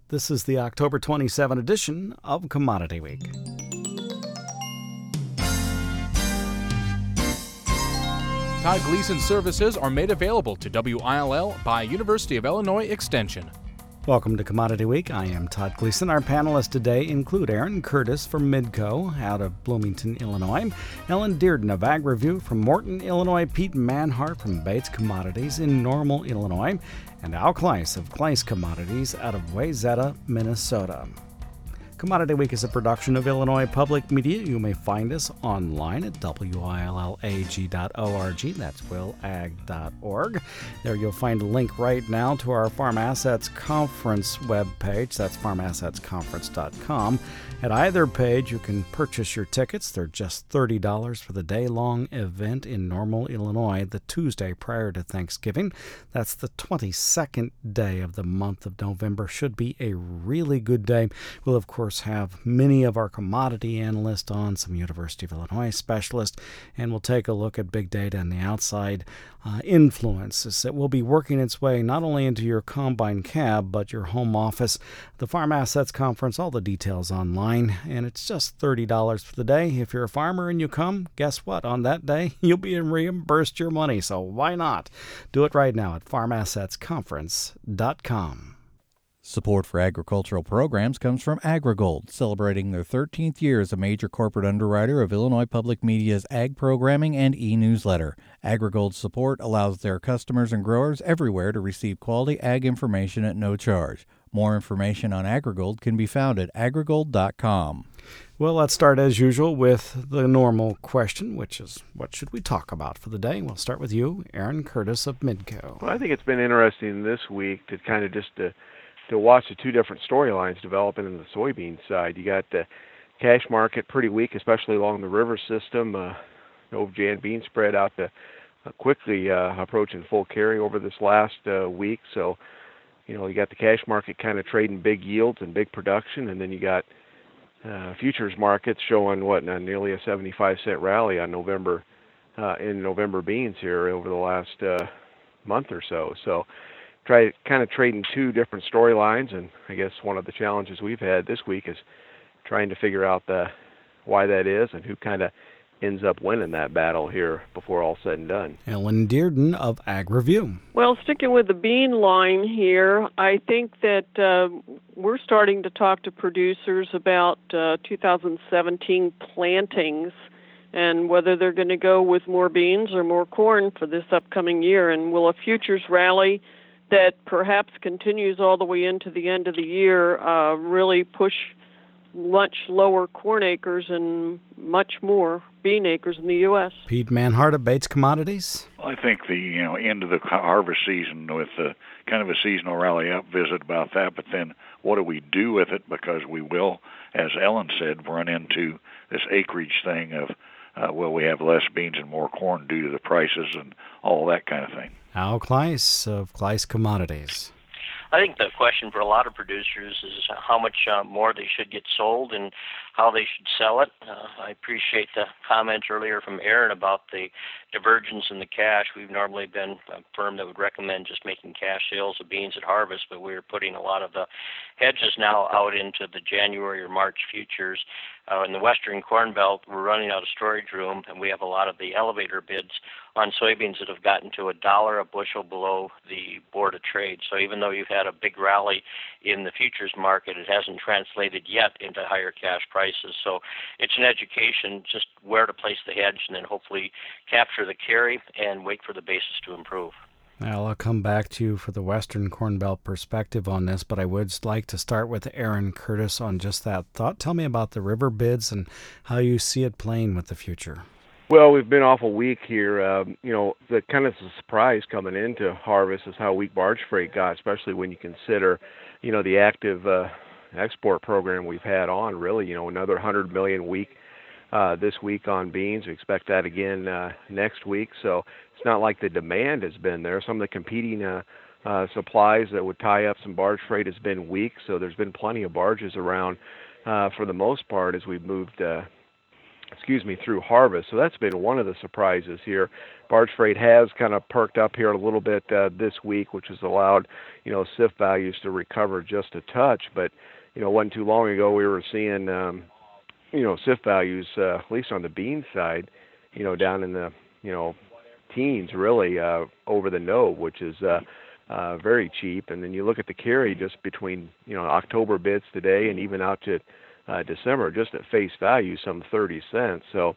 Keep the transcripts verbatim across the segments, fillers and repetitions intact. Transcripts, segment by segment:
This is the October twenty-seventh edition of Commodity Week. Todd Gleason services are made available to W I L L by University of Illinois Extension. Welcome to Commodity Week. I am Todd Gleason. Our panelists today include Aaron Curtis from Midco out of Bloomington, Illinois, Ellen Dearden of AgReview from Morton, Illinois, Pete Manhart from Bates Commodities in Normal, Illinois, and Al Kleiss of Kleiss Commodities out of Wayzata, Minnesota. Commodity Week is a production of Illinois Public Media. You may find us online at W I L L A G dot org. That's will ag dot org. There you'll find a link right now to our Farm Assets Conference webpage. That's farm assets conference dot com. At either page, you can purchase your tickets. They're just thirty dollars for the day-long event in Normal, Illinois, the Tuesday prior to Thanksgiving. That's the twenty-second day of the month of November. Should be a really good day. We'll, of course, have many of our commodity analysts on, some University of Illinois specialists, and we'll take a look at big data and the outside uh, influences that will be working its way not only into your combine cab, but your home office. The Farm Assets Conference, all the details online, and it's just thirty dollars for the day. If you're a farmer and you come, guess what? On that day, you'll be reimbursed your money, so why not? Do it right now at farm assets conference dot com. Support for agricultural programs comes from AgriGold, celebrating their thirteenth year as a major corporate underwriter of Illinois Public Media's ag programming and e-newsletter. AgriGold's support allows their customers and growers everywhere to receive quality ag information at no charge. More information on AgriGold can be found at agri gold dot com. Well, let's start as usual with the normal question, which is what should we talk about for the day? We'll start with you, Aaron Curtis of Midco. Well, I think it's been interesting this week to kind of just to to watch the two different storylines developing in the soybean side. You got the cash market pretty weak, especially along the river system. Uh, Nov Jan bean spread out to uh, quickly uh, approaching full carry over this last uh, week. So, you know, you got the cash market kind of trading big yields and big production, and then you got uh, futures markets showing what now nearly a seventy-five cent rally on November uh, in November beans here over the last uh, month or so. So. Try kind of trading two different storylines, and I guess one of the challenges we've had this week is trying to figure out the why that is and who kind of ends up winning that battle here before all said and done. Ellen Dearden of AgReview. Well, sticking with the bean line here, I think that uh, we're starting to talk to producers about uh, two thousand seventeen plantings and whether they're going to go with more beans or more corn for this upcoming year. And will a futures rally that perhaps continues all the way into the end of the year uh, really push much lower corn acres and much more bean acres in the U S? Pete Manhart of Bates Commodities. I think the you know end of the harvest season with the kind of a seasonal rally up visit about that, but then what do we do with it? Because we will, as Ellen said, run into this acreage thing of uh, will we have less beans and more corn due to the prices and all that kind of thing. Al Kleiss of Kleiss Commodities. I think the question for a lot of producers is how much uh, more they should get sold and how they should sell it. Uh, I appreciate the comments earlier from Aaron about the divergence in the cash. We've normally been a firm that would recommend just making cash sales of beans at harvest, but we're putting a lot of the hedges now out into the January or March futures. Uh, in the Western Corn Belt, we're running out of storage room, and we have a lot of the elevator bids on soybeans that have gotten to a dollar a bushel below the Board of Trade. So even though you've had a big rally in the futures market, it hasn't translated yet into higher cash prices. So it's an education, just where to place the hedge, and then hopefully capture the carry and wait for the basis to improve. Well, I'll come back to you for the Western Corn Belt perspective on this, but I would like to start with Aaron Curtis on just that thought. Tell me about the river bids and how you see it playing with the future. Well, we've been awful weak here. Um, you know, the kind of surprise coming into harvest is how weak barge freight got, especially when you consider, you know, the active uh, export program we've had on. Really, you know, another one hundred million week uh, this week on beans. We expect that again uh, next week. So it's not like the demand has been there. Some of the competing uh, uh, supplies that would tie up some barge freight has been weak. So there's been plenty of barges around uh, for the most part as we've moved. Uh, excuse me, through harvest. So that's been one of the surprises here. Barge freight has kind of perked up here a little bit uh, this week, which has allowed, you know, C I F values to recover just a touch. But, you know, wasn't too long ago we were seeing, um, you know, C I F values, uh, at least on the bean side, you know, down in the, you know, teens really uh, over the node, which is uh, uh, very cheap. And then you look at the carry just between, you know, October bids today and even out to uh, December, just at face value, some thirty cents. So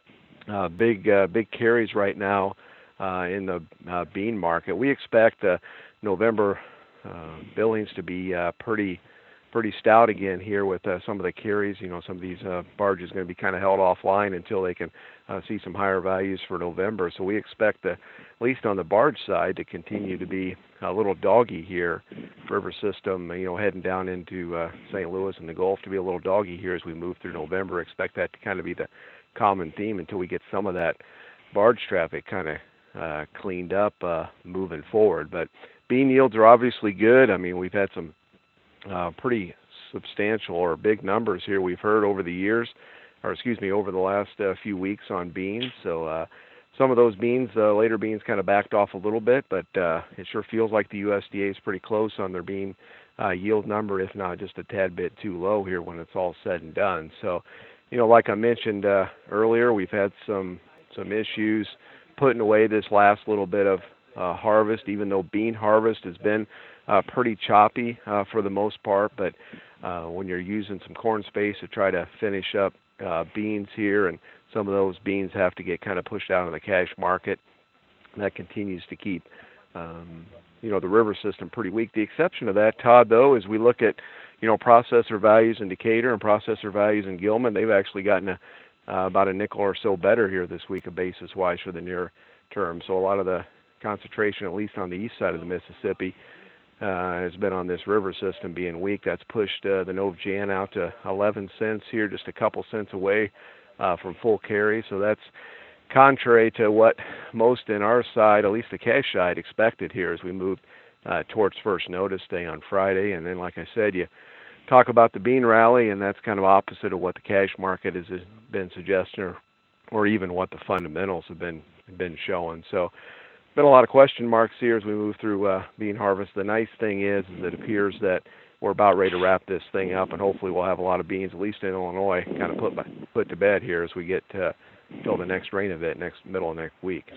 uh, big, uh, big carries right now uh, in the uh, bean market. We expect uh, November uh, billings to be uh, pretty pretty stout again here with uh, some of the carries. You know, some of these uh, barges going to be kind of held offline until they can uh, see some higher values for November. So we expect, the, at least on the barge side, to continue to be a little doggy here. River system, you know, heading down into uh, Saint Louis and the Gulf to be a little doggy here as we move through November. Expect that to kind of be the common theme until we get some of that barge traffic kind of uh, cleaned up uh, moving forward. But bean yields are obviously good. I mean, we've had some Uh, pretty substantial or big numbers here we've heard over the years, or excuse me, over the last uh, few weeks on beans. So uh, some of those beans, uh, later beans, kind of backed off a little bit, but uh, it sure feels like the U S D A is pretty close on their bean uh, yield number, if not just a tad bit too low here when it's all said and done. So, you know, like I mentioned uh, earlier, we've had some some issues putting away this last little bit of uh, harvest, even though bean harvest has been Uh, pretty choppy uh, for the most part, but uh, when you're using some corn space to try to finish up uh, beans here, and some of those beans have to get kind of pushed out of the cash market, that continues to keep, um, you know, the river system pretty weak. The exception of that, Todd, though, is we look at, you know, processor values in Decatur and processor values in Gilman. They've actually gotten a, uh, about a nickel or so better here this week, a basis-wise for the near term. So a lot of the concentration, at least on the east side of the Mississippi, Uh, has been on this river system being weak. That's pushed uh, the Nov-Jan out to eleven cents here, just a couple cents away uh, from full carry. So that's contrary to what most in our side, at least the cash side, expected here as we moved uh, towards first notice day on Friday. And then, like I said, you talk about the bean rally, and that's kind of opposite of what the cash market has been suggesting, or, or even what the fundamentals have been been showing. So been a lot of question marks here as we move through uh, bean harvest. The nice thing is, is it appears that we're about ready to wrap this thing up, and hopefully we'll have a lot of beans, at least in Illinois, kind of put by, put to bed here as we get uh, till the next rain event next middle of next week.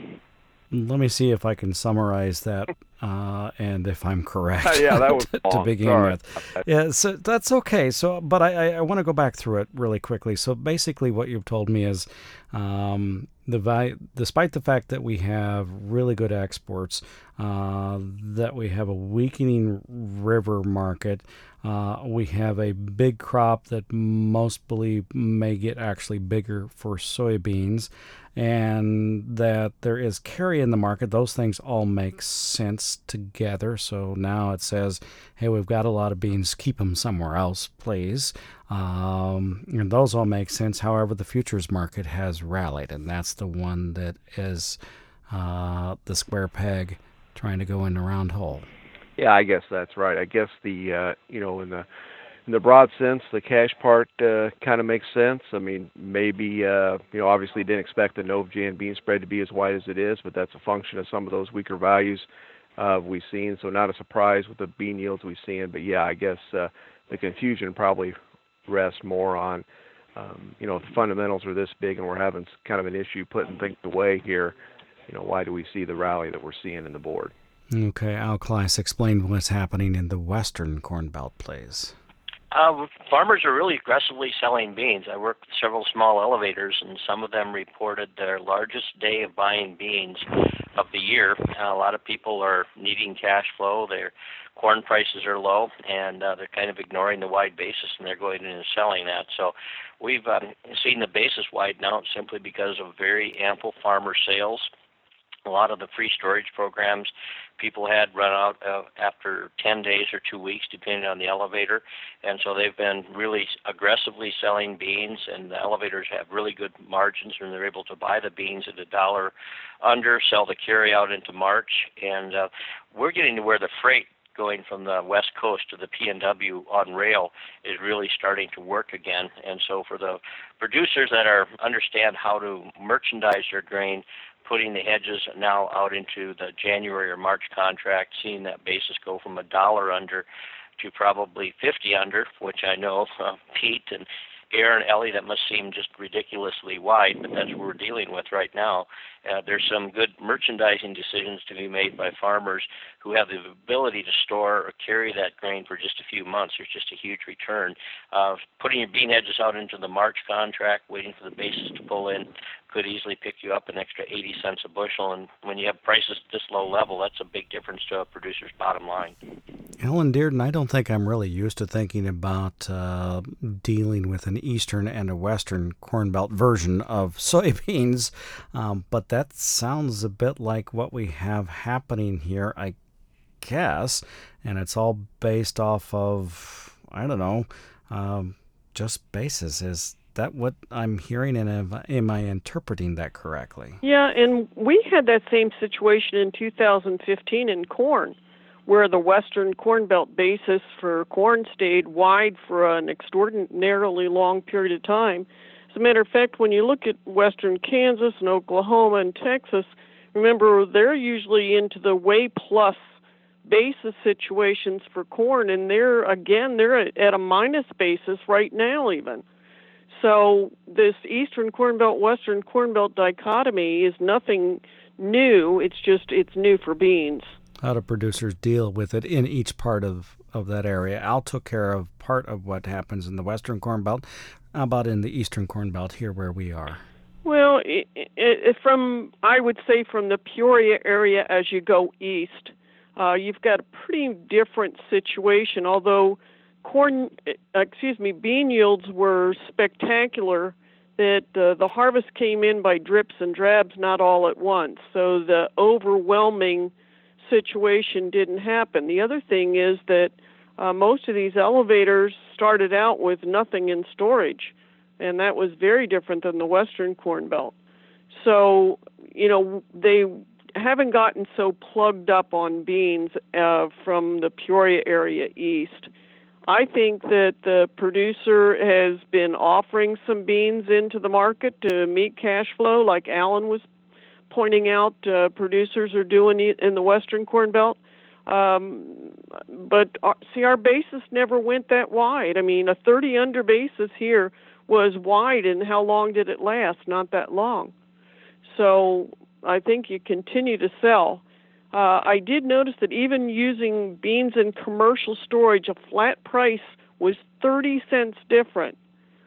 Let me see if I can summarize that, uh, and if I'm correct. Yeah, that was to, long. to begin Sorry. with. Yeah, so that's okay. So, but I, I, I want to go back through it really quickly. So basically, what you've told me is, um, the value, despite the fact that we have really good exports, uh, that we have a weakening river market, uh, we have a big crop that most believe may get actually bigger for soybeans, and that there is carry in the market. Those things all make sense together. So now it says, hey, we've got a lot of beans, keep them somewhere else, please. Um, and those all make sense. However, the futures market has rallied, and that's the one that is uh, the square peg trying to go in the round hole. Yeah, I guess that's right. I guess the, uh, you know, in the in the broad sense, the cash part uh, kind of makes sense. I mean, maybe, uh, you know, obviously didn't expect the Nov-Jan bean spread to be as wide as it is, but that's a function of some of those weaker values uh, we've seen. So not a surprise with the bean yields we've seen. But, yeah, I guess uh, the confusion probably rests more on, um, you know, if the fundamentals are this big and we're having kind of an issue putting things away here, you know, why do we see the rally that we're seeing in the board? Okay, Al Kleiss, explain what's happening in the western Corn Belt, please. Uh, farmers are really aggressively selling beans. I work with several small elevators, and some of them reported their largest day of buying beans of the year. Uh, a lot of people are needing cash flow. Their corn prices are low, and uh, they're kind of ignoring the wide basis, and they're going in and selling that. So we've um, seen the basis widen out simply because of very ample farmer sales. A lot of the free storage programs people had run out uh, after ten days or two weeks, depending on the elevator. And so they've been really aggressively selling beans, and the elevators have really good margins, and they're able to buy the beans at a dollar under, sell the carry out into March. And uh, we're getting to where the freight going from the West Coast to the P N W on rail is really starting to work again. And so for the producers that are understand how to merchandise their grain, putting the hedges now out into the January or March contract, seeing that basis go from a dollar under to probably fifty under, which I know uh, Pete and Aaron, Ellie, that must seem just ridiculously wide, but that's what we're dealing with right now. Uh, there's some good merchandising decisions to be made by farmers who have the ability to store or carry that grain for just a few months. There's just a huge return. Uh, putting your bean hedges out into the March contract, waiting for the basis to pull in, could easily pick you up an extra eighty cents a bushel. And when you have prices at this low level, that's a big difference to a producer's bottom line. Ellen Dearden, I don't think I'm really used to thinking about uh, dealing with an eastern and a western corn belt version of soybeans, um, but that sounds a bit like what we have happening here, I guess, and it's all based off of, I don't know, um, just basis. Is that what I'm hearing, and am, am I interpreting that correctly? Yeah, and we had that same situation in two thousand fifteen in corn, where the western corn belt basis for corn stayed wide for an extraordinarily long period of time. As a matter of fact, when you look at western Kansas and Oklahoma and Texas, remember they're usually into the way plus basis situations for corn, and they're, again, they're at a minus basis right now even. So this eastern corn belt, western corn belt dichotomy is nothing new. It's just, it's new for beans. How do producers deal with it in each part of, of that area? Al took care of part of what happens in the western corn belt. How about in the eastern corn belt here where we are? Well, it, it, from I would say from the Peoria area as you go east, uh, you've got a pretty different situation. Although corn, excuse me, bean yields were spectacular, that uh, the harvest came in by drips and drabs, not all at once. So the overwhelming situation didn't happen. The other thing is that uh, most of these elevators started out with nothing in storage, and that was very different than the western corn belt. So, you know, they haven't gotten so plugged up on beans uh, from the Peoria area east. I think that the producer has been offering some beans into the market to meet cash flow, like Alan was pointing out, uh, producers are doing in the western corn belt. Um, but our, see, our basis never went that wide. I mean, a thirty under basis here was wide, and how long did it last? Not that long. So I think you continue to sell. Uh, I did notice that even using beans in commercial storage, a flat price was thirty cents different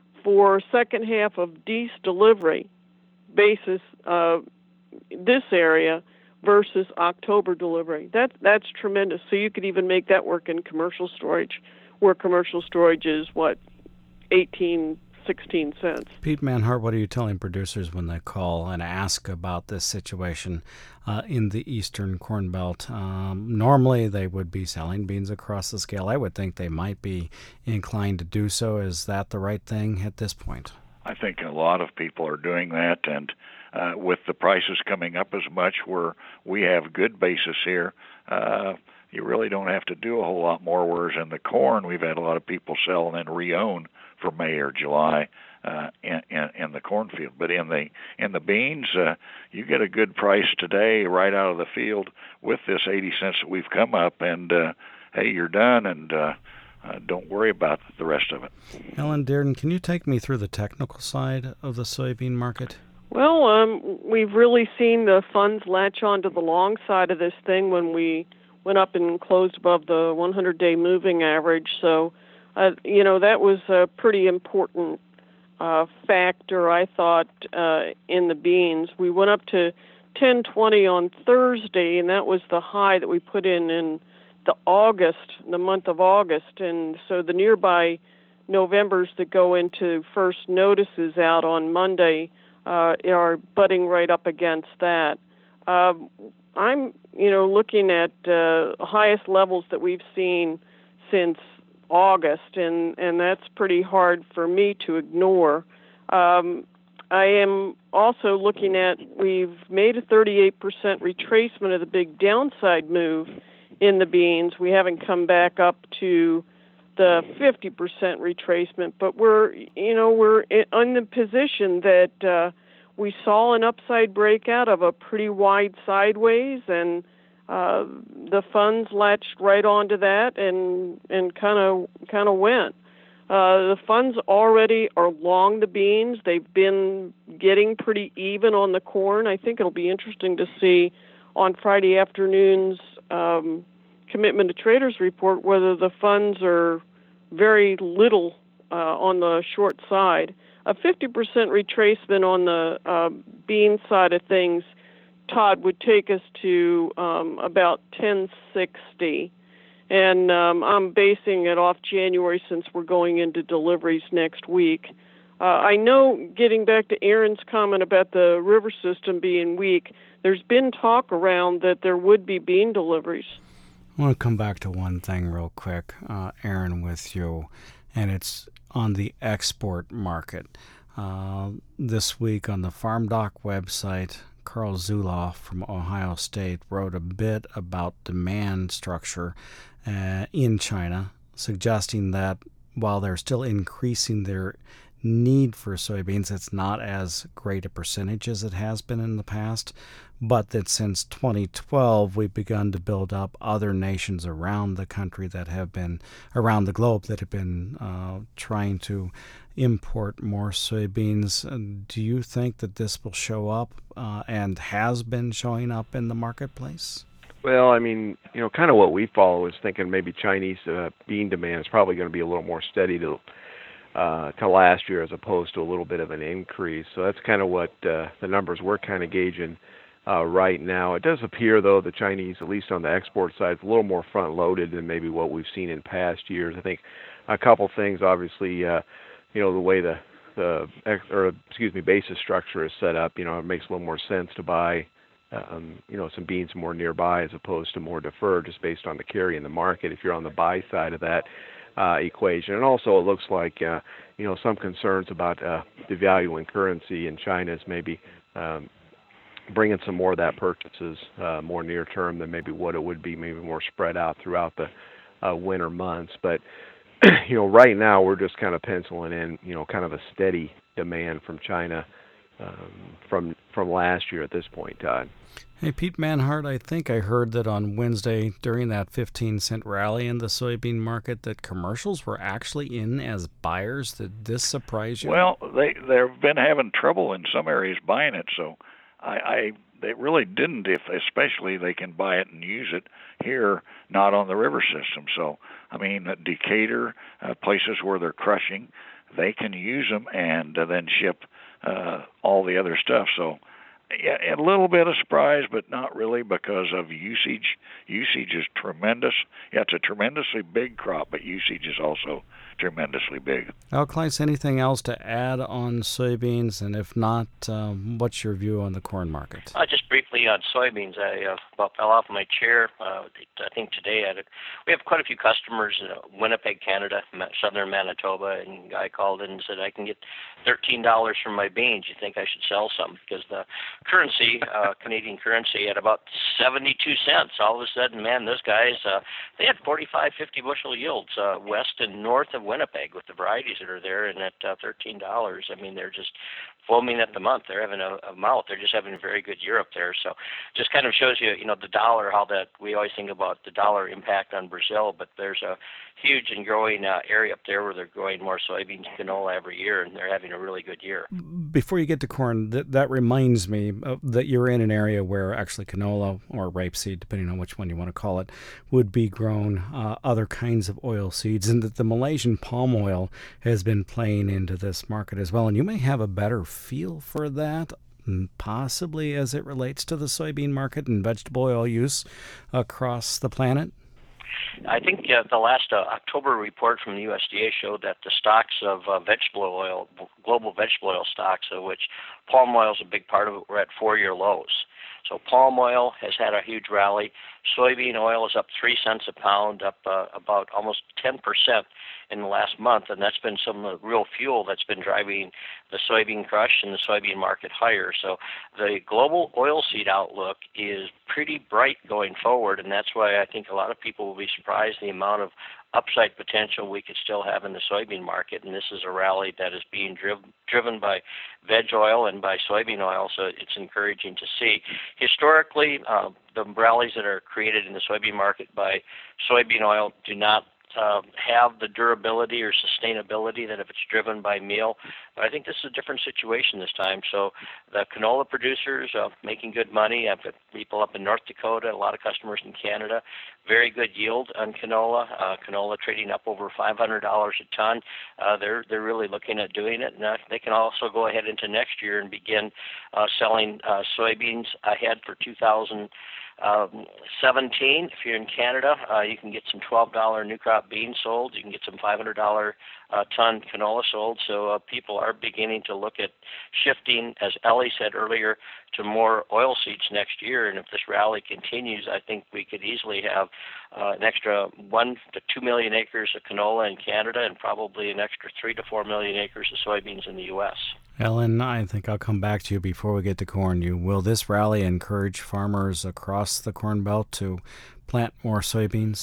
for second half of Deese delivery basis, uh, this area versus October delivery. That's that's tremendous. So you could even make that work in commercial storage, where commercial storage is what, eighteen, sixteen cents. Pete Manhart, what are you telling producers when they call and ask about this situation uh, in the eastern corn belt? Um, normally they would be selling beans across the scale. I would think they might be inclined to do so. Is that the right thing at this point? I think a lot of people are doing that, and uh, with the prices coming up as much, where we have good basis here, uh, you really don't have to do a whole lot more. Whereas in the corn, we've had a lot of people sell and then re-own for May or July uh, in, in, in the cornfield. But in the in the beans, uh, you get a good price today right out of the field with this eighty cents that we've come up, and uh, hey, you're done, and uh, uh, don't worry about the rest of it. Ellen Dearden, can you take me through the technical side of the soybean market? Well, um, we've really seen the funds latch onto the long side of this thing when we went up and closed above the one hundred day moving average. So, uh, you know, that was a pretty important uh, factor, I thought, uh, in the beans. We went up to ten twenty on Thursday, and that was the high that we put in in the August, the month of August. And so the nearby Novembers that go into first notices out on Monday uh, are butting right up against that. Uh, I'm, you know, looking at uh, highest levels that we've seen since August, and, and that's pretty hard for me to ignore. Um, I am also looking at, we've made a thirty-eight percent retracement of the big downside move in the beans. We haven't come back up to the fifty percent retracement, but we're, you know, we're in the position that uh, we saw an upside breakout of a pretty wide sideways, and uh, the funds latched right onto that and and kind of kind of went. Uh, the funds already are long the beans. They've been getting pretty even on the corn. I think it'll be interesting to see on Friday afternoon's um, commitment to traders report whether the funds are very little uh, on the short side. A fifty percent retracement on the uh, bean side of things, Todd, would take us to um, about ten sixty. And um, I'm basing it off January since we're going into deliveries next week. Uh, I know, getting back to Aaron's comment about the river system being weak, there's been talk around that there would be bean deliveries. I want to come back to one thing real quick, uh, Aaron, with you, and it's on the export market. Uh, this week on the Farm Doc website, Carl Zuloff from Ohio State wrote a bit about demand structure uh, in China, suggesting that while they're still increasing their need for soybeans, it's not as great a percentage as it has been in the past, but that since twenty twelve we've begun to build up other nations around the country that have been, around the globe, that have been uh, trying to import more soybeans. Do you think that this will show up uh, and has been showing up in the marketplace? Well, I mean, you know, kind of what we follow is thinking maybe Chinese uh, bean demand is probably going to be a little more steady to uh, to last year as opposed to a little bit of an increase. So that's kind of what uh, the numbers we're kind of gauging uh, right now. It does appear, though, the Chinese, at least on the export side, is a little more front-loaded than maybe what we've seen in past years. I think a couple things, obviously, uh, you know, the way the the or excuse me basis structure is set up. You know, it makes a little more sense to buy Um, you know, some beans more nearby as opposed to more deferred, just based on the carry in the market if you're on the buy side of that uh, equation. And also it looks like, uh, you know, some concerns about uh, devaluing currency in China is maybe um, bringing some more of that purchases uh, more near term than maybe what it would be, maybe more spread out throughout the uh, winter months. But, you know, right now we're just kind of penciling in, you know, kind of a steady demand from China Um, from from last year at this point, Todd. Hey, Pete Manhart, I think I heard that on Wednesday during that fifteen cent rally in the soybean market that commercials were actually in as buyers. Did this surprise you? Well, they they've been having trouble in some areas buying it, so I, I they really didn't. If especially they can buy it and use it here, not on the river system. So I mean, Decatur, uh, places where they're crushing, they can use them and uh, then ship Uh, all the other stuff. So yeah, a little bit of surprise, but not really, because of usage. Usage is tremendous. Yeah, it's a tremendously big crop, but usage is also tremendously big. Al Kleiss, anything else to add on soybeans? And if not, um, what's your view on the corn market? Uh, just briefly on soybeans, I uh, about fell off my chair. Uh, I think today I had a, we have quite a few customers in uh, Winnipeg, Canada, southern Manitoba, and a guy called in and said, I can get thirteen dollars for my beans. You think I should sell some? Because the currency, uh, Canadian currency, at about seventy-two cents. All of a sudden, man, those guys, uh, they had forty-five, fifty bushel yields uh, west and north of Winnipeg with the varieties that are there, and at uh, thirteen dollars, I mean, they're just foaming at the mouth. They're having a, a mouth. They're just having a very good year up there. So just kind of shows you, you know, the dollar, how that we always think about the dollar impact on Brazil, but there's a huge and growing uh, area up there where they're growing more soybeans and canola every year, and they're having a really good year. Before you get to corn, that, that reminds me of, that you're in an area where actually canola or rapeseed, depending on which one you want to call it, would be grown, uh, other kinds of oil seeds, and that the Malaysian palm oil has been playing into this market as well. And you may have a better feel for that, possibly as it relates to the soybean market and vegetable oil use across the planet. I think uh, the last uh, October report from the U S D A showed that the stocks of uh, vegetable oil, global vegetable oil stocks, of which palm oil is a big part of it. We're at four-year lows. So palm oil has had a huge rally. Soybean oil is up three cents a pound, up uh, about almost ten percent in the last month, and that's been some of the real fuel that's been driving the soybean crush and the soybean market higher. So the global oilseed outlook is pretty bright going forward, and that's why I think a lot of people will be surprised the amount of upside potential we could still have in the soybean market. And this is a rally that is being driv- driven by veg oil and by soybean oil, so it's encouraging to see. Historically, uh, the rallies that are created in the soybean market by soybean oil do not Uh, have the durability or sustainability that if it's driven by meal. But I think this is a different situation this time. So the canola producers are making good money. I've got people up in North Dakota, a lot of customers in Canada. Very good yield on canola. Uh, canola trading up over five hundred dollars a ton. Uh, they're they're really looking at doing it. And uh, they can also go ahead into next year and begin uh, selling uh, soybeans ahead for two thousand seventeen. If you're in Canada, uh, you can get some twelve dollars new crop beans sold. You can get some five hundred dollars uh, ton canola sold. So uh, people are beginning to look at shifting, as Ellie said earlier, to more oil seeds next year. And if this rally continues, I think we could easily have uh, an extra one to two million acres of canola in Canada and probably an extra three to four million acres of soybeans in the U S. Ellen, I think I'll come back to you before we get to corn. You will this rally encourage farmers across the Corn Belt to plant more soybeans?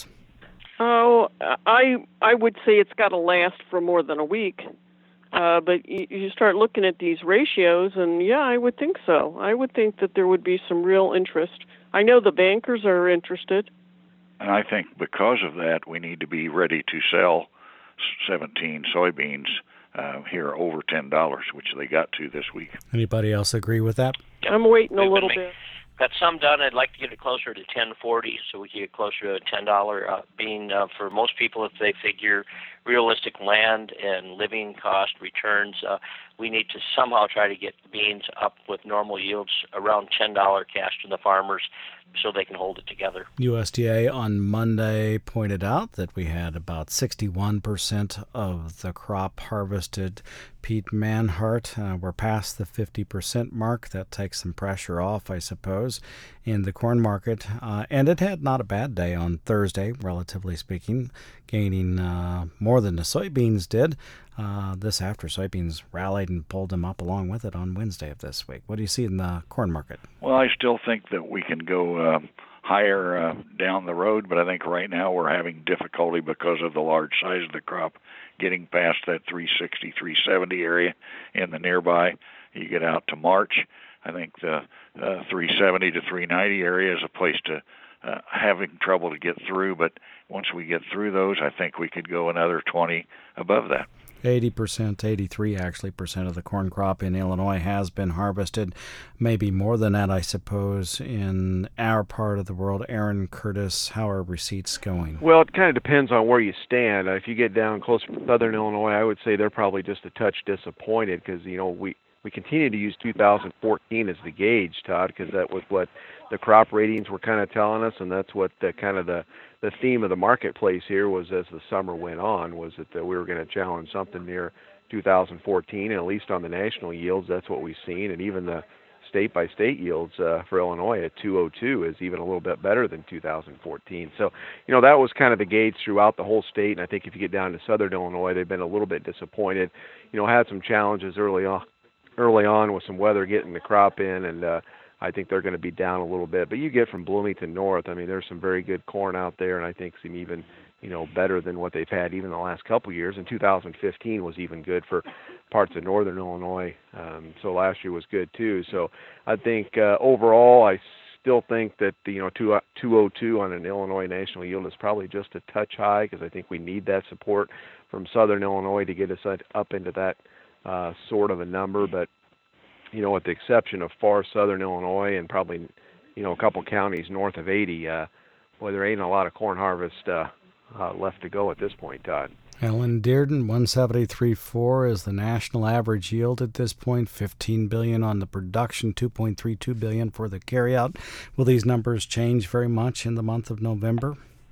Oh, I I would say it's got to last for more than a week. Uh, but you, you start looking at these ratios, and yeah, I would think so. I would think that there would be some real interest. I know the bankers are interested. And I think because of that, we need to be ready to sell seventeen soybeans uh, here over ten dollars, which they got to this week. Anybody else agree with that? I'm waiting a little bit. Got some done. I'd like to get it closer to ten forty, so we can get closer to a ten dollars uh, bean. Uh, for most people, if they figure realistic land and living cost returns, uh, we need to somehow try to get beans up with normal yields around ten dollars cash to the farmers so they can hold it together. U S D A on Monday pointed out that we had about sixty-one percent of the crop harvested. Pete Manhart, uh, we're past the fifty percent mark. That takes some pressure off, I suppose, in the corn market. Uh, and it had not a bad day on Thursday, relatively speaking, gaining uh, more than the soybeans did. Uh, this after soybeans rallied and pulled them up along with it on Wednesday of this week. What do you see in the corn market? Well, I still think that we can go uh, higher uh, down the road, but I think right now we're having difficulty because of the large size of the crop getting past that three sixty, three seventy area in the nearby. You get out to March, I think the uh, three seventy to three ninety area is a place to uh, having trouble to get through, but once we get through those, I think we could go another twenty above that. eighty percent, eighty-three actually percent of the corn crop in Illinois has been harvested. Maybe more than that, I suppose, in our part of the world. Aaron Curtis, how are receipts going? Well, it kind of depends on where you stand. Uh, if you get down closer to southern Illinois, I would say they're probably just a touch disappointed because, you know, we, we continue to use two thousand fourteen as the gauge, Todd, because that was what the crop ratings were kind of telling us, and that's what the kind of the the theme of the marketplace here was as the summer went on, was that, that we were going to challenge something near two thousand fourteen, and at least on the national yields, that's what we've seen. And even the state-by-state yields uh, for Illinois at two oh two is even a little bit better than two thousand fourteen. So, you know, that was kind of the gauge throughout the whole state, and I think if you get down to southern Illinois, they've been a little bit disappointed. You know, had some challenges early on, early on with some weather getting the crop in, and uh, I think they're going to be down a little bit. But you get from Bloomington north, I mean, there's some very good corn out there, and I think some even, you know, better than what they've had even the last couple of years. And two thousand fifteen was even good for parts of northern Illinois. Um, so last year was good too. So I think uh, overall, I still think that the, you know, two oh two on an Illinois national yield is probably just a touch high because I think we need that support from southern Illinois to get us up into that uh, sort of a number. But you know, with the exception of far southern Illinois and probably, you know, a couple counties north of eighty, uh, boy, there ain't a lot of corn harvest uh, uh, left to go at this point, Todd. Ellen Dearden, one seventy-three point four is the national average yield at this point, fifteen billion dollars on the production, two point three two billion dollars for the carryout. Will these numbers change very much in the month of November?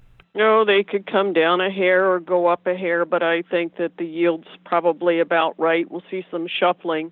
No, they could come down a hair or go up a hair, but I think that the yield's probably about right. We'll see some shuffling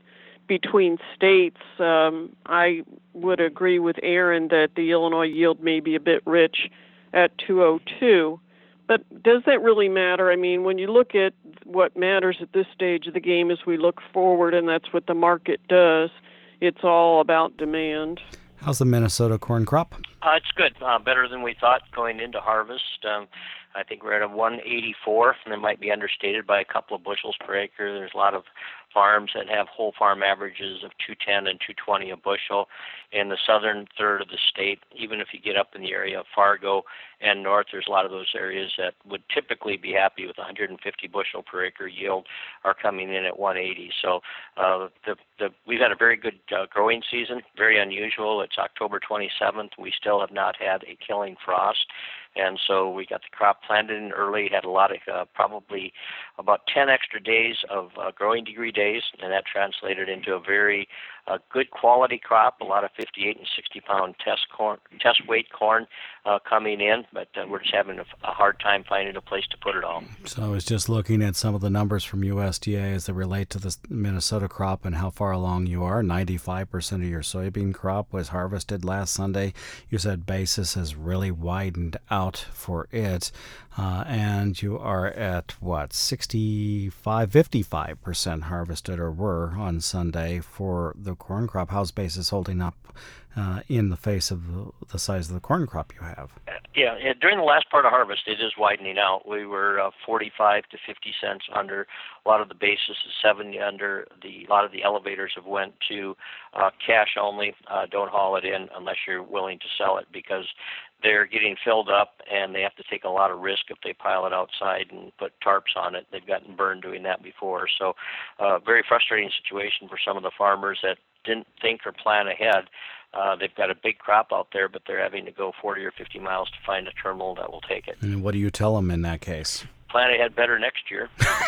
between states, um, I would agree with Aaron that the Illinois yield may be a bit rich at two oh two. But does that really matter? I mean, when you look at what matters at this stage of the game is we look forward, and that's what the market does. It's all about demand. How's the Minnesota corn crop? Uh, it's good, uh, better than we thought going into harvest. Um, I think we're at a one eighty-four, and it might be understated by a couple of bushels per acre. There's a lot of farms that have whole farm averages of two ten and two twenty a bushel. In the southern third of the state, even if you get up in the area of Fargo and north, there's a lot of those areas that would typically be happy with one hundred fifty bushel per acre yield are coming in at one eighty. So uh, the, the, we've had a very good uh, growing season, very unusual. It's October twenty-seventh. We still have not had a killing frost. And so we got the crop planted in early, had a lot of, uh, probably about ten extra days of uh, growing degree days, and that translated into a very uh, good quality crop, a lot of fifty-eight and sixty pound test corn, test weight corn uh, coming in, but uh, we're just having a, a hard time finding a place to put it all. So I was just looking at some of the numbers from U S D A as they relate to the Minnesota crop and how far along you are. ninety-five percent of your soybean crop was harvested last Sunday. You said basis has really widened out for it, uh, and you are at, what, sixty-five, fifty-five percent harvested or were on Sunday for the corn crop. How's basis holding up uh, in the face of the, the size of the corn crop you have? Yeah, yeah, during the last part of harvest, it is widening out. We were uh, forty-five to fifty cents under. A lot of the basis is seventy under. The, a lot of the elevators have went to uh, cash only. Uh, don't haul it in unless you're willing to sell it, because they're getting filled up and they have to take a lot of risk if they pile it outside and put tarps on it. They've gotten burned doing that before. So uh, very frustrating situation for some of the farmers that didn't think or plan ahead. Uh, they've got a big crop out there, but they're having to go forty or fifty miles to find a terminal that will take it. And what do you tell them in that case? Plan ahead better next year.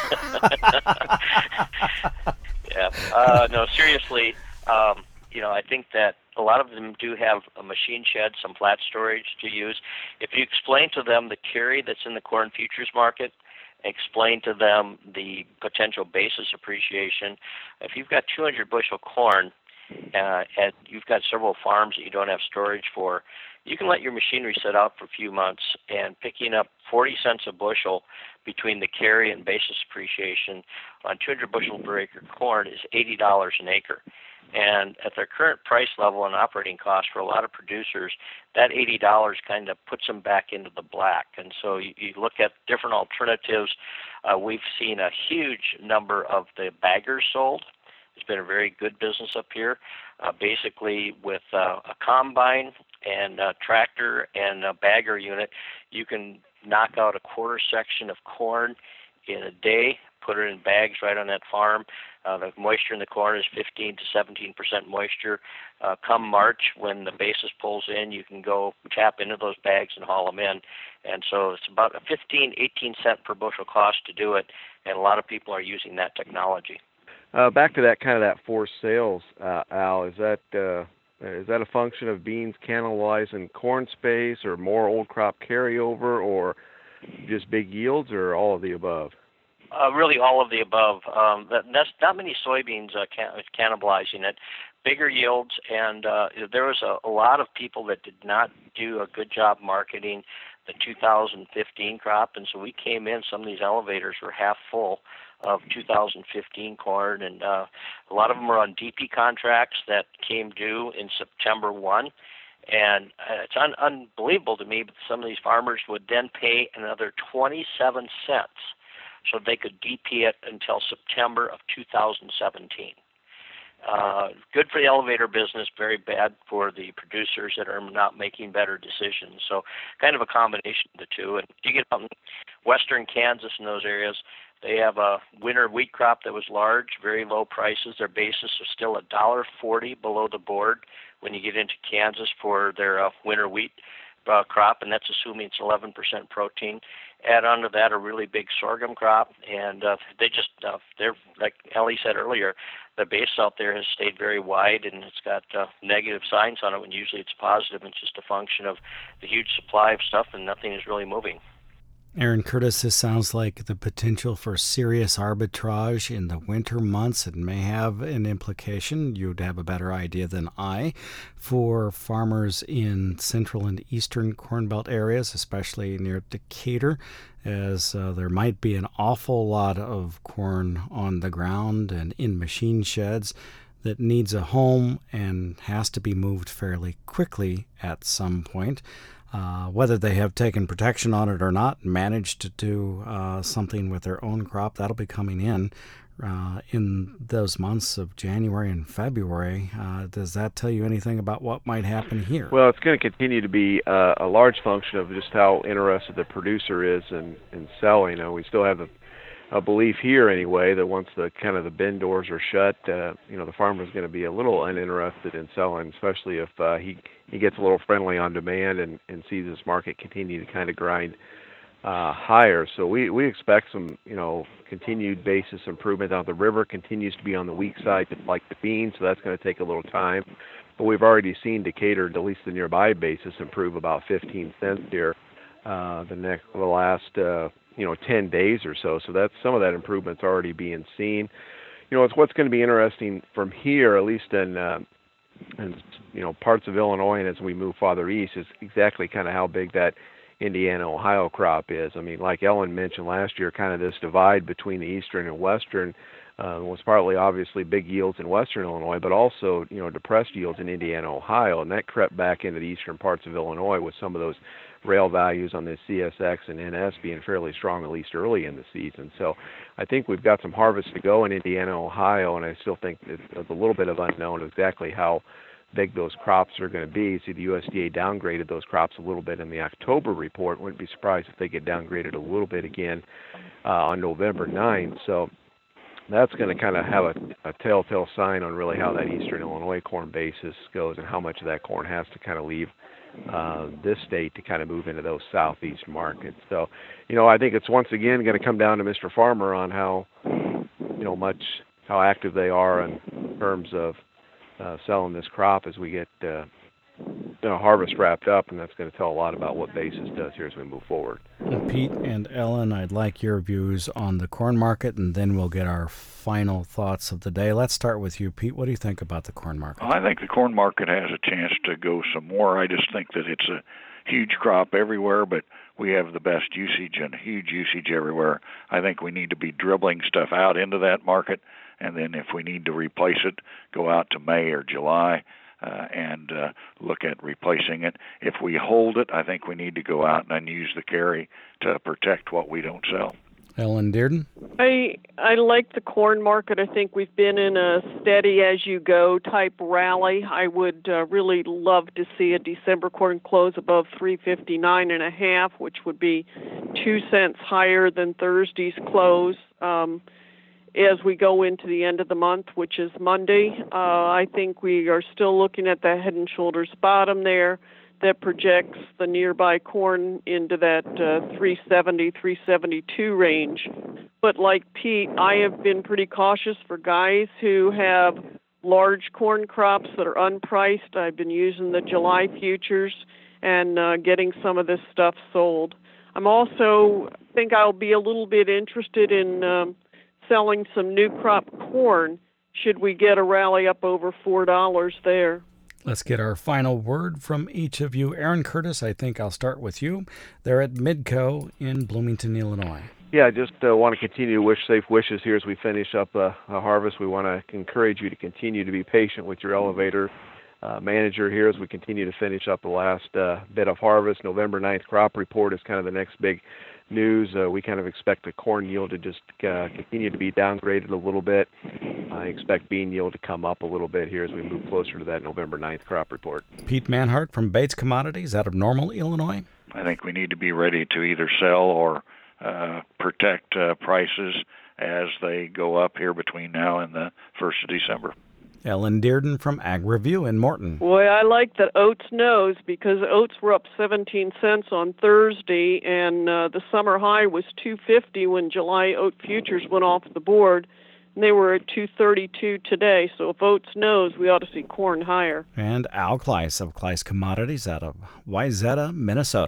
yeah. Uh, no, seriously, um, you know, I think that a lot of them do have a machine shed, some flat storage to use. If you explain to them the carry that's in the corn futures market, explain to them the potential basis appreciation. If you've got two hundred bushel corn, uh, and you've got several farms that you don't have storage for, you can let your machinery sit out for a few months, and picking up forty cents a bushel between the carry and basis appreciation on two hundred bushel per acre corn is eighty dollars an acre. And at their current price level and operating costs for a lot of producers, that eighty dollars kind of puts them back into the black. And so you, you look at different alternatives. Uh, we've seen a huge number of the baggers sold. It's been a very good business up here. Uh, basically, with uh, a combine and a tractor and a bagger unit, you can knock out a quarter section of corn in a day, put it in bags right on that farm. Uh, the moisture in the corn is fifteen to seventeen percent moisture. Uh, come March, when the basis pulls in, you can go tap into those bags and haul them in. And so it's about a fifteen, eighteen cent per bushel cost to do it, and a lot of people are using that technology. Uh, back to that kind of that forced sales, uh, Al, is that uh, is that a function of beans cannibalizing corn space, or more old crop carryover, or just big yields, or all of the above? Uh, really, all of the above. Um, that, that's not many soybeans uh, can, cannibalizing it. Bigger yields, and uh, there was a, a lot of people that did not do a good job marketing the two thousand fifteen crop, and so we came in. Some of these elevators were half full of two thousand fifteen corn, and uh, a lot of them are on D P contracts that came due in September first. And uh, it's un- unbelievable to me, but some of these farmers would then pay another twenty-seven cents so they could D P it until September of two thousand seventeen. Uh, good for the elevator business, very bad for the producers that are not making better decisions. So kind of a combination of the two. And you get out in western Kansas and those areas, they have a winter wheat crop that was large, very low prices. Their basis is still one dollar forty below the board when you get into Kansas for their uh, winter wheat uh, crop, and that's assuming it's eleven percent protein. Add onto that a really big sorghum crop, and uh, they just, uh, they're, like Ellie said earlier, the base out there has stayed very wide, and it's got uh, negative signs on it when usually it's positive. It's just a function of the huge supply of stuff, and nothing is really moving. Aaron Curtis, this sounds like the potential for serious arbitrage in the winter months. It may have an implication, you'd have a better idea than I, for farmers in central and eastern Corn Belt areas, especially near Decatur, as uh, there might be an awful lot of corn on the ground and in machine sheds that needs a home and has to be moved fairly quickly at some point. Uh, whether they have taken protection on it or not, managed to do uh, something with their own crop, that'll be coming in uh, in those months of January and February. Uh, does that tell you anything about what might happen here? Well, it's going to continue to be uh, a large function of just how interested the producer is in, in selling. You know, we still have a, a belief here anyway that once the kind of the bin doors are shut, uh, you know, the farmer's going to be a little uninterested in selling, especially if uh, he he gets a little friendly on demand and, and sees this market continue to kind of grind uh, higher. So we, we expect some, you know, continued basis improvement. Now the river continues to be on the weak side, just like the beans, so that's going to take a little time. But we've already seen Decatur, at least the nearby basis, improve about fifteen cents here uh, the next the last uh, you know ten days or so. So that's some of that improvement's already being seen. You know, it's what's going to be interesting from here, at least in uh, and you know parts of Illinois, and as we move farther east, is exactly kind of how big that Indiana Ohio crop is. I mean, like Ellen mentioned last year, kind of this divide between the eastern and western uh, was partly obviously big yields in western Illinois, but also you know depressed yields in Indiana Ohio, and that crept back into the eastern parts of Illinois with some of those rail values on the C S X and N S being fairly strong, at least early in the season. So I think we've got some harvest to go in Indiana, Ohio, and I still think it's a little bit of unknown exactly how big those crops are going to be. See, the U S D A downgraded those crops a little bit in the October report. Wouldn't be surprised if they get downgraded a little bit again uh, on November ninth. So that's going to kind of have a, a telltale sign on really how that eastern Illinois corn basis goes and how much of that corn has to kind of leave Uh, this state to kind of move into those southeast markets. So, you know, I think it's once again going to come down to Mister Farmer on how, you know, much, how active they are in terms of uh, selling this crop as we get, uh, you know, harvest wrapped up, and that's going to tell a lot about what basis does here as we move forward. And Pete and Ellen, I'd like your views on the corn market, and then we'll get our final thoughts of the day. Let's start with you, Pete. What do you think about the corn market? Well, I think the corn market has a chance to go some more. I just think that it's a huge crop everywhere, but we have the best usage and huge usage everywhere. I think we need to be dribbling stuff out into that market, and then if we need to replace it, go out to May or July. Uh, and uh, look at replacing it. If we hold it, I think we need to go out and use the carry to protect what we don't sell. Ellen Dearden? I I like the corn market. I think we've been in a steady-as-you-go type rally. I would uh, really love to see a December corn close above three fifty-nine and a half, which would be two cents higher than Thursday's close. Um, As we go into the end of the month, which is Monday, uh, I think we are still looking at the head and shoulders bottom there that projects the nearby corn into that uh, three seventy, three seventy-two range. But like Pete, I have been pretty cautious for guys who have large corn crops that are unpriced. I've been using the July futures and uh, getting some of this stuff sold. I'm also think I'll be a little bit interested in um, selling some new crop corn should we get a rally up over four dollars there. Let's get our final word from each of you. Aaron Curtis, I think I'll start with you. They're at Midco in Bloomington, Illinois. Yeah, I just uh, want to continue to wish safe wishes here as we finish up uh, a harvest. We want to encourage you to continue to be patient with your elevator uh, manager here as we continue to finish up the last uh, bit of harvest. November ninth crop report is kind of the next big news. Uh, we kind of expect the corn yield to just uh, continue to be downgraded a little bit. I expect bean yield to come up a little bit here as we move closer to that November ninth crop report. Pete Manhart from Bates Commodities out of Normal, Illinois. I think we need to be ready to either sell or uh, protect uh, prices as they go up here between now and the first of December. Ellen Dearden from Ag Review in Morton. Boy, I like that oats nose because oats were up seventeen cents on Thursday, and uh, the summer high was two fifty when July oat futures went off the board, and they were at two thirty-two today. So if oats nose, we ought to see corn higher. And Al Kleiss of Kleiss Commodities out of Wayzata, Minnesota.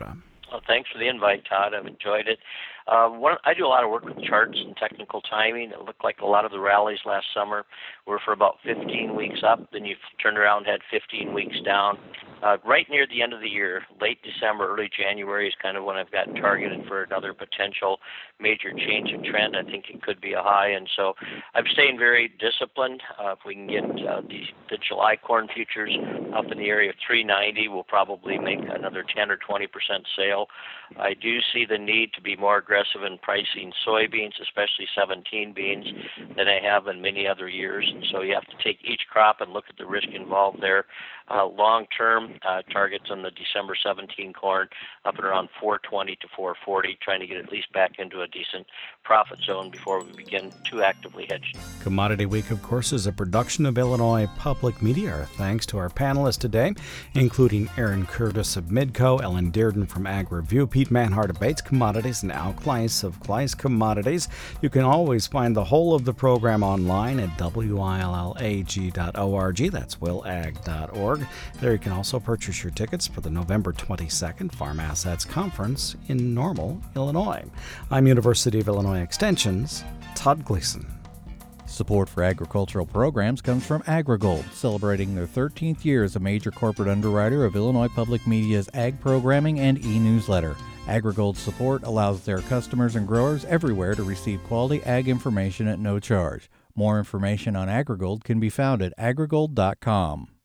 Well, thanks for the invite, Todd. I've enjoyed it. Uh, one, I do a lot of work with charts and technical timing. It looked like a lot of the rallies last summer were for about fifteen weeks up. Then you turned around and had fifteen weeks down. Uh, right near the end of the year, late December, early January is kind of when I've got targeted for another potential major change in trend. I think it could be a high, and so I'm staying very disciplined. Uh, if we can get uh, the, the July corn futures up in the area of three ninety, we'll probably make another ten or twenty percent sale. I do see the need to be more aggressive in pricing soybeans, especially seventeen beans, than I have in many other years, and so you have to take each crop and look at the risk involved there. Uh, long-term uh, targets on the December seventeen corn up at around four twenty to four forty, trying to get at least back into a decent profit zone before we begin too actively hedging. Commodity Week, of course, is a production of Illinois Public Media. Our thanks to our panelists today, including Aaron Curtis of Midco, Ellen Dearden from Ag Review, Pete Manhart of Bates Commodities, and Al Kleiss of Kleiss Commodities. You can always find the whole of the program online at W I L L A G dot org. That's will ag dot org. There you can also purchase your tickets for the November twenty-second Farm Assets Conference in Normal, Illinois. I'm University of Illinois Extension's Todd Gleason. Support for agricultural programs comes from AgriGold, celebrating their thirteenth year as a major corporate underwriter of Illinois Public Media's ag programming and e-newsletter. AgriGold's support allows their customers and growers everywhere to receive quality ag information at no charge. More information on AgriGold can be found at agrigold dot com.